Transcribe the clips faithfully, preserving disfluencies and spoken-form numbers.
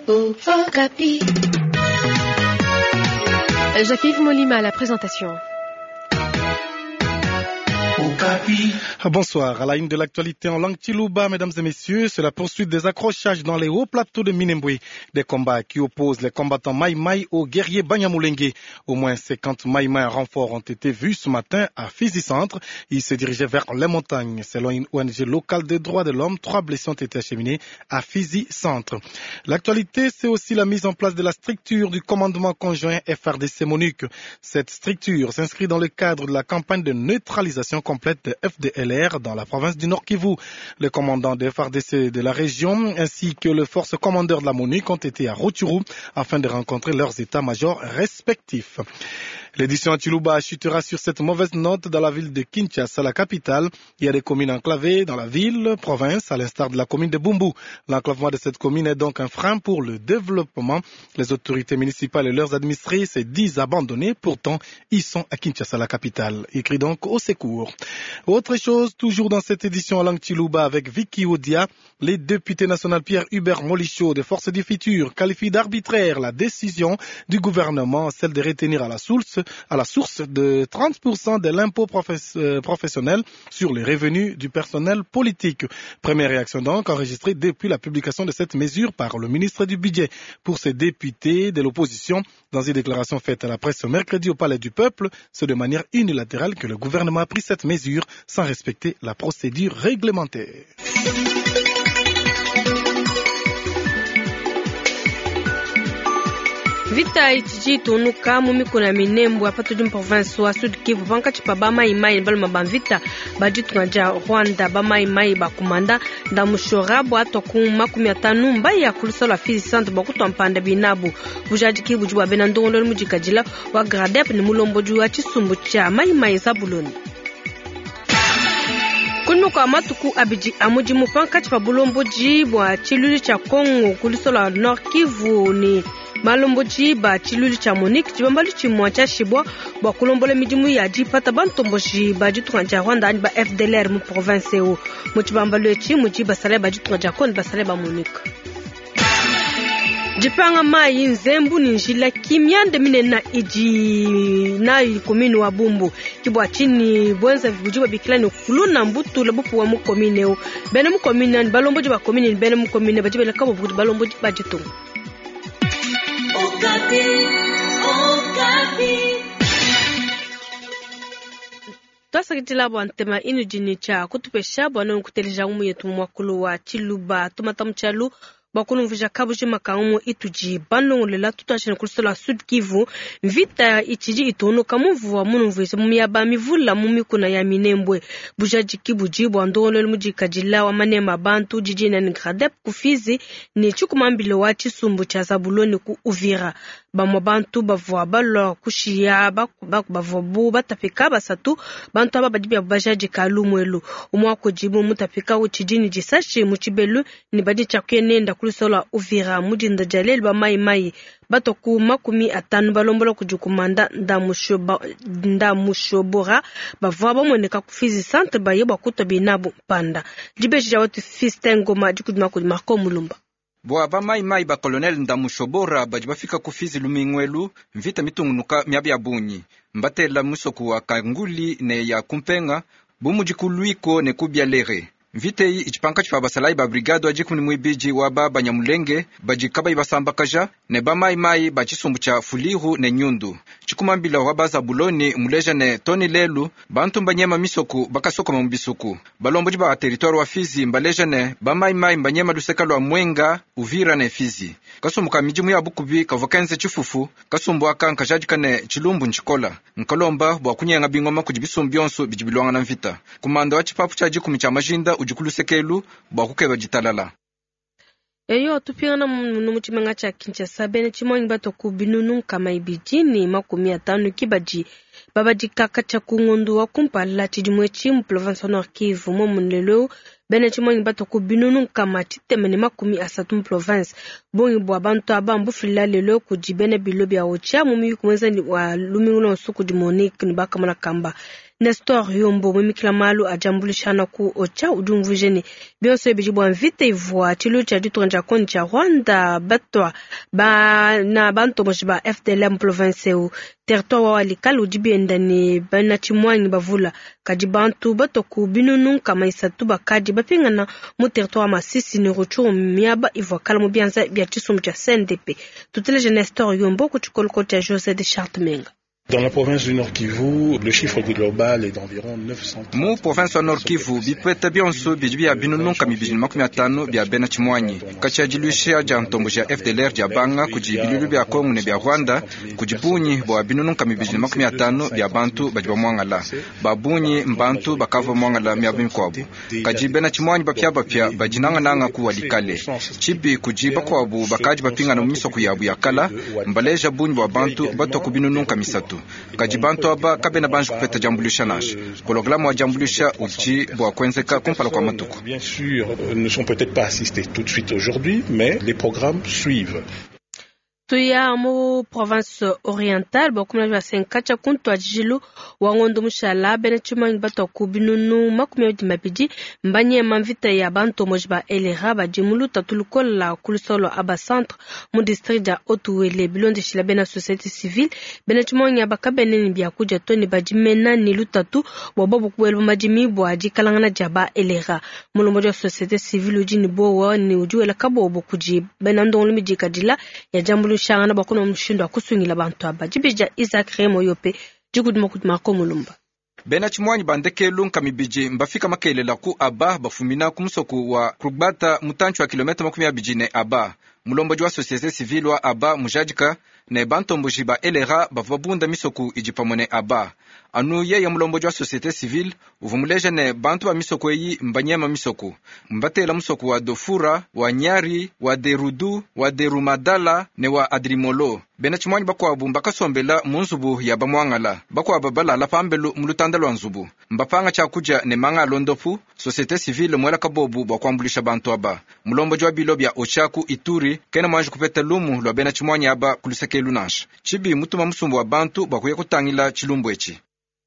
oh, Okapi. Jacques-Yves Molima à la présentation. Bonsoir. À la une de l'actualité en langue Chiluba, mesdames et messieurs, c'est la poursuite des accrochages dans les hauts plateaux de Minembwe. Des combats qui opposent les combattants Maï Maï aux guerriers Banyamulenge. Au moins cinquante Maï Maï en renfort ont été vus ce matin à Fizi Centre. Ils se dirigeaient vers les montagnes. Selon une O N G locale des droits de l'homme, trois blessés ont été acheminés à Fizi Centre. L'actualité, c'est aussi la mise en place de la structure du commandement conjoint F R D C-MONUC. Cette structure s'inscrit dans le cadre de la campagne de neutralisation complète de F D L R dans la province du Nord Kivu. Le commandant de F R D C de la région ainsi que le force commandeur de la MONUC ont été à Rutshuru afin de rencontrer leurs états-majors respectifs. L'édition à Chiluba chutera sur cette mauvaise note dans la ville de Kinshasa, la capitale. Il y a des communes enclavées dans la ville, province, à l'instar de la commune de Bumbu. L'enclavement de cette commune est donc un frein pour le développement. Les autorités municipales et leurs administrés se disent abandonnés. Pourtant, ils sont à Kinshasa, la capitale. Ils crient donc au secours. Autre chose, toujours dans cette édition en langue Chiluba avec Vicky Odia, les députés nationaux Pierre Hubert Molicho de Force du Futur qualifient d'arbitraire la décision du gouvernement, celle de retenir à la source à la source de trente pour cent de l'impôt professe, euh, professionnel sur les revenus du personnel politique. Première réaction donc enregistrée depuis la publication de cette mesure par le ministre du Budget. Pour ces députés de l'opposition, dans une déclaration faite à la presse ce mercredi au Palais du Peuple, c'est de manière unilatérale que le gouvernement a pris cette mesure sans respecter la procédure réglementaire. Vita itiji tonuka mumi kuna Minembwe apatu jum province wa Sud Kivu banka chipa ba mai mai balma banvita bajitu ngaja Rwanda ba mai mai bakumanda da mushorabu atoku makumi atanu mbai ya kulisola Fizi Centre bakuto mpanda binabu bujaji Kivu jwa benandongo mujikajila wa Gradep ni mulombo jwa chisumbu cha mai mai zabuloni. Kunu kwa matuku abiji amuji mupanka chipa bulombo jibwa chiluli cha Kongo kulisola Nord Kivu ni malomboji ba chiluli cha MONUC chibambali chimwa cha shibwa ba kulombole midimu ya jipata bantomboji ba jitunja Rwanda ba F D L R mu province o mu chibambalo chi mu jiba sale ba jitunja kon ba sale ba MONUC jipanga mai nzembu ni njila kimyande minena iji na komini wa Bumbu kibwa chini bwenza vibujiba bikilani kuluna mbutu labupu wa mu komine o bene mu komine balomboji ba komine bene mu komine ba jibele kabo balomboji ba jitunga. Okapi, Okapi. Twasa kitila bwantema inu jini cha kutupesha bwana nkutelija umu yetu mwakulu wa Chiluba tumatamchalu bakunu mvija kabuji makamu ituji bano lela tutashina kulisola Sud Kivu mvita ichiji itono kamuvu wa munu mvisa mumiyaba mivula mumikuna ya Minembwe bujaji Kibuji bwandolo mujikajila wa manema bantu jijina ni Gradep kufizi ni chukumambilo wa chisumbu cha Zabuloni ku Uvira bamwa bantu bavwa balo kushia bakubavobu batapika basatu bantu aba badibya bajaji kalumwelu umwako jibu mutapika uchijini jisashi muchibelu ni badi chakenenda kulisola Uvira mujinda jalel ba mai mai batoku makumi atanu balombola kujukumanda ndamushoba ndamushobora bavwa bamoneka ku Fizi Centre bayeba kuto binabu panda jibeji jawatu Fistengoma jikudima ku Marco Mulumba Boa ba mai mai ba colonel ndamushobora bajibafika ku Fizi Lumingwelu mvita mitungunuka myabya bunyi mbatela musoku wa Kanguli ne ya Kumpenga bumujikuluiko ne kubyalere Vite yi ichipanka chifa basalai ba brigado ajikuni muibiji wa ba Banyamulenge bajikaba ibasambakaja ne ba mai mai bachisumbu cha Fuliru ne Nyundu. Chikumambila wa ba Zabuloni muleja ne Toni Lelu bantu mbanyema misoku bakasoko mbisuku. Balomboji ba territoire wa Fizi mbaleja ne ba mai mai mbanyema luseka lwa Mwenga Uvira ne Fizi. Kasumbuka mijimu ya Bukubi kavokenze chifufu kasumbu aka nkajadika ne Chilumbu nchikola. Nkalomba bwa kunyenga bingoma kujibisumbionso bijibilwanga na mvita. Kumanda wa chipapu cha jikumi cha majinda ujikulu sekelu bakukeba jitalala. Eyo tupirana mumuchimanga cha Kinshasa bene chimonyi bato kubinunu kama ibijini makumi atanu kibaji babaji kaka cha kungondu wa kumpala chijimwe chimu province Nord Kivu momunlelo bene chimonyi bato kubinunu kama chitemene makumi asatu province bongi bwa bantu abambu fila lelo kujibene bilobi ya ocha mumi kumweza ni wa lumingulo nsuku di MONUC ni baka mwana kamba Nestor Yombo mwimikila malu ajambulishana ku ocha udumvujeni bionso bijibwa mvite ivwa chilu cha ditonja koni cha Rwanda batwa ba na banto mojiba F D L M province u territoire wa likali ujibienda ni bana chimwanyi bavula kajibantu batoku binunu kama isatu bakaji bapingana mu territoire masisi ni ruchu miaba ivwa kala mu bianza bya chisum cha C N D P tutele Nestor Yombo ku chikolko cha José de Chartmenga. Dans la province du Nord Kivu, le chiffre global est d'environ neuf cents. Mu province Nord Kivu bipeta bionso bijibia binunu kami bijini makumi atano bia bena chimwanyi kachajilusha ja ntombo ja F D L R ja banga kujibililu bia Kongo ne bia Rwanda kujibunyi bo binunu kami bijini makumi atano bia bantu bajiba mwangala babunyi mbantu bakava mwangala miabim kwabu kajibena chimwanyi bapya bapya bajinanga nanga kuwa likale chibi kujiba kwabu bakaji bapinga na miso kuyabu yakala mbaleja bunyi bo bantu bato kubinunu kami satu kajibantu aba kabena banju kupeta jambulisha nash programu wa jambulisha uji bwa kwenzeka kumpala kwa matuko. Bien sûr, ne sont peut-être pas assistés tout de suite aujourd'hui, mais les programmes suivent. Tuya mu province orientale bakumna jwa senkacha kuntu ajilu wangondo mushala bena chimang bato kubinunu makumya dimabiji mbanye mamvita ya banto mojba elera bajimulu tatulukola kulusolo aba centre mu district ja Otuwele bilondi shila bena société civile bena chimang ya bakabene bya kuja toni bajimena ni lutatu bobo kuwelu majimi bwaji kalangana jaba elera mulumbo ja société civile ujini bowo ni ujuela kabobo kuji bena ndongulu mijikadila ya jambulu shangana bakuno mshindo akusungila bantu aba jibija Isaac Remo yope jiguduma kuduma ko mulumba bena chimwanyi bandekelu nkamibiji mbafika makelela ku aba bafumina kumsoku wa kugbata mutanchu wa kilomita makumi abijine aba mulombo jwa société civile wa aba mujajika ne bantombo jiba elera bavabunda misoku ijipamone aba anu ye ya mulombo jwa société civile uvumuleja ne bantu ba misoko yi mbanyema misoko mbatela musoku wa Dofura wa Nyari wa Derudu wa Derumadala ne wa Adrimolo bena chimwanyi bakwa bumba kasombela munzubu ya bamwangala bakwa babala la pambelu mulutandalo nzubu mbapanga cha kuja ne manga londopu société civile mwela kabobu bakwambulisha bantu aba mulombo jwa bilo bya Ochaku Ituri kena mwanji kupeta lumu lwa bena chimwanyi aba kuliseke lunash chibi mutuma musumbu wa bantu bakuye kutangila chilumbu echi.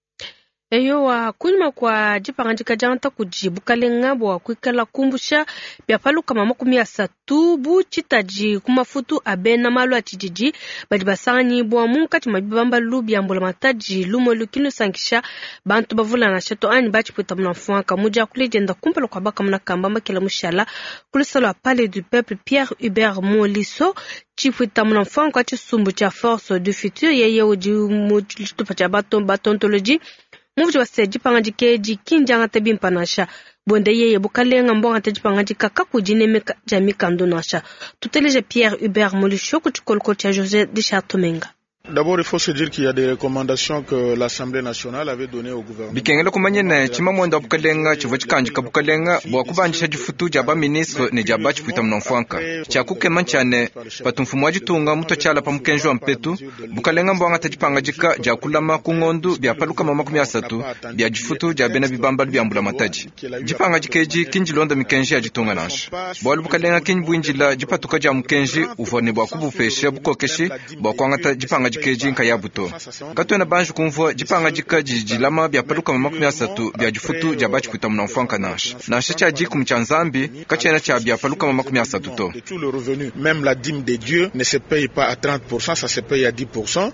Eyo wa kunyuma kwa jipanganjika janta kujibu kalenga bwa kwikala kumbusha bya palu kama makumi asatu bu chitaji kumafutu abena malu atijiji bajibasanyi bwa munkati mabibamba lubi ambola mataji lumo lukino sankisha bantu bavula na shato ani bachi puta mnafuanka muja kulejenda kumpelo kwa baka mna kamba makela mushala kulisalo Palais du Peuple Pierre Hubert Moliso chifuita mnafuanka chisumbu cha Force du Futur yeye uji mujitupa cha baton batontology muvji waseji pangaji keji kinjanga tebimpa nasha bonde yeye bukalenga mbonga teji pangaji kaka kujine jamika ndonasha tuteleje Pierre Hubert Moliso kuchikolko cha José de Chartmenga. D'abord, il faut se dire qu'il y a des recommandations que l'Assemblée nationale avait données au gouvernement. Bikengela kumanyene chimamwenda bukalenga chivo chikanjika bukalenga bwa kubanjisha jifutu jaba ministre ne jaba chifuita mnomfanka chakuke manchane patumfumu ajitunga muto chala pamukenjwa mpetu bukalenga mbwanga tajipanga jika jakulama kungondu bya paluka mama kumi asatu bya jifutu jabena bibamba bya mbula mataji jipanga jikeji kinjilonda mikenji ajitunga nasha bwa bukalenga kinjibwinjila jipatuka ja mukenji uvone bwa kubupesha bukokeshi bwa kwanga jipanga keji nka yabuto katwena banju kumvo jipanga jika jijilama bya paluka makumi asatu bya jifutu jabachi kuita mnafanka nash nasha cha jiku mchanzambi kachena cha bya paluka makumi asatu to tout le revenu même la dîme des dieux ne se paye pas à trente pour cent, ça se paye à dix pour cent.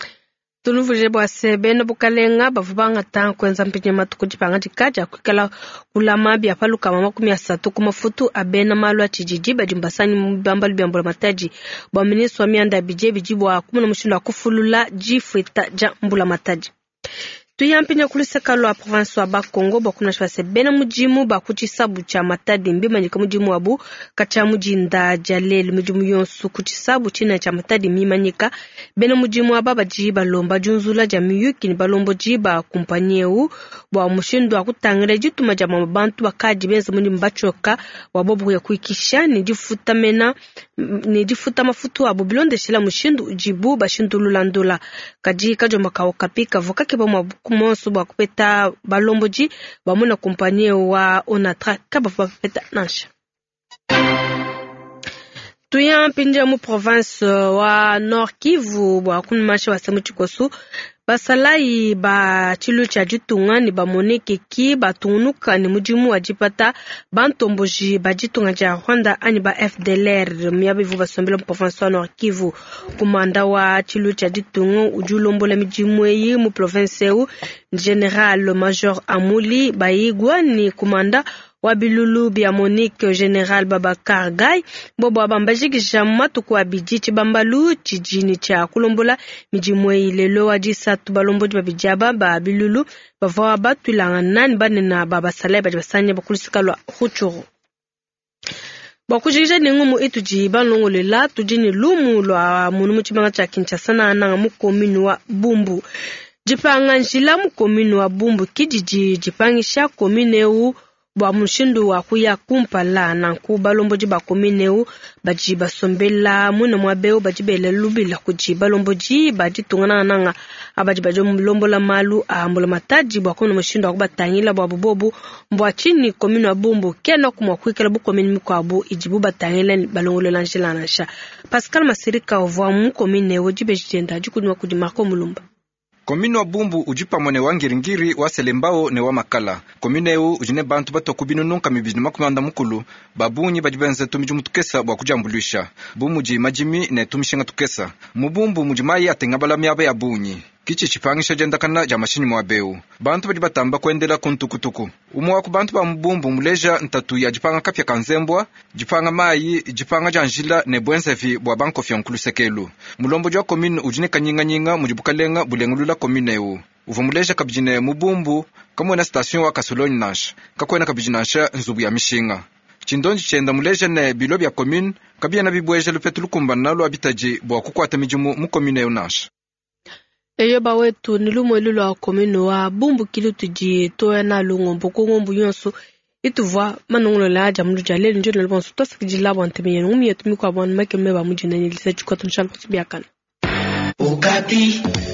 Tunuvuje bwa sebe na bukalenga bavubanga tan kwenza mpinye matuku jipanga jikaja kukala kulama bya paluka makumi asatu kumafutu abena malu achijiji bajimbasani mbamba byambola mataji bwa ministre wa mianda bije bijibwa kumuna mushindo akufulula jifwita jambula mataji tuyampinya kuliseka lo province wa Bakongo bakuna shwase bena mujimu bakuchisabu cha matadi mbima nyika mujimu wabu kacha mujinda jalele mujimu yonsu kuchisabu china cha matadi mimanyika bena mujimu wa baba jiba lomba junzula jamiyuki ni balombo jiba kumpanyeu bwa mushindo akutangire jituma jama mabantu bakaji benza muni mbachoka wabobu ya kuikisha ni difuta mena ni difuta mafutu wa bubilonde shila mushindo ujibu bashindu lulandula kaji kajo makao kapika vokake ba kumonsu bwa kupeta balomboji bamuna kompanye wa Onatra kaba bwa kupeta nasha tuya pinja mu province wa Nord Kivu bwa kunmasha wa semu chikosu basalai ba chilu cha jitunga ni ba moneke ki ba tunuka ni mujimu ajipata bantomboji ba jitunga ja Rwanda ani ba F D L R miabe vu ba sombela province wa Nord Kivu kumanda wa chilu cha jitunga ujulombola mijimu yi mu province u General Major Amuli Baigwa ni kumanda wa bilulu bia Monique General Babakar Gai bobo abambajiki jamatu kwa bijiti bambalu chijini cha kulombola mijimwe lelo wajisa tubalombo babijaba ba bilulu bavawa batu langanani banena baba salai bajibasanya bakulisikalo huchuru bakujija ningumu ituji banongo lela tujini lumu lwa munumu chimanga cha Kinshasa na nanga mu commune wa Bumbu jipanga njila mu commune wa Bumbu kijiji jipangisha commune u bwa mushindu wa kuya kumpala na kubalombo jiba komineu bajiba sombela muna mwabeo bajibele lubila kujiba lomboji bajitungana nanga abajiba jomlombo la malu ambola mataji bwa kono mushindu wa kubatangila bwa bubobu mbwa chini kominu wa Bumbu kena kumwa kuikela bu kominu mkwabu ijibu batangila balongolo lanjila nasha Pascal Masirika ovwa mu komineu jibe jitenda jikunywa kujimarko mulumba. Komine wa Bumbu ujipa mwene wa ngiringiri wa selembao ne wa makala. Komine eu ujine bantu bato kubinununka mibijini makumanda mukulu. Babunyi bajibenze tumijumu tukesa wa kujambulisha. Bumuji majimi ne tumishenga tukesa. Mubumbu mujimai atengabala miabe ya bunyi. Kichi chipangisha jendakana jamashini mwabeu. Bantu bajibatamba kuendela kuntukutuku. Umuwa kubantu ba mbumbu muleja ntatu ya jipanga kapya kanzembwa, jipanga mai, jipanga janjila ne bwenzevi bwa banko fyonkulu sekelu. Mulombo jwa komine ujine kanyinga nyinga mujibukalenga bulengulula komine eu. Uvu muleja kabijine mubumbu kamwena station wa kasoloni nash. Kakwena kabijinasha nzubu ya mishinga. Chindonji chenda muleja ne bilobi ya komine kabia na bibweja lupetulukumba nalo abitaji bwa kukwata mijumu mu komine eu nash. Eyo ba wetu nilumo lilo wa komino wa Bumbu kilu tuji toya na lungo mboko ngombu yonso ituvwa manongulo la jamlu jale njo na lbonso to sikijila bwanteme yenu umi yetu mikwa bwan make meba mujina nilisa chukwa tunshal kutibiakana. Okapi.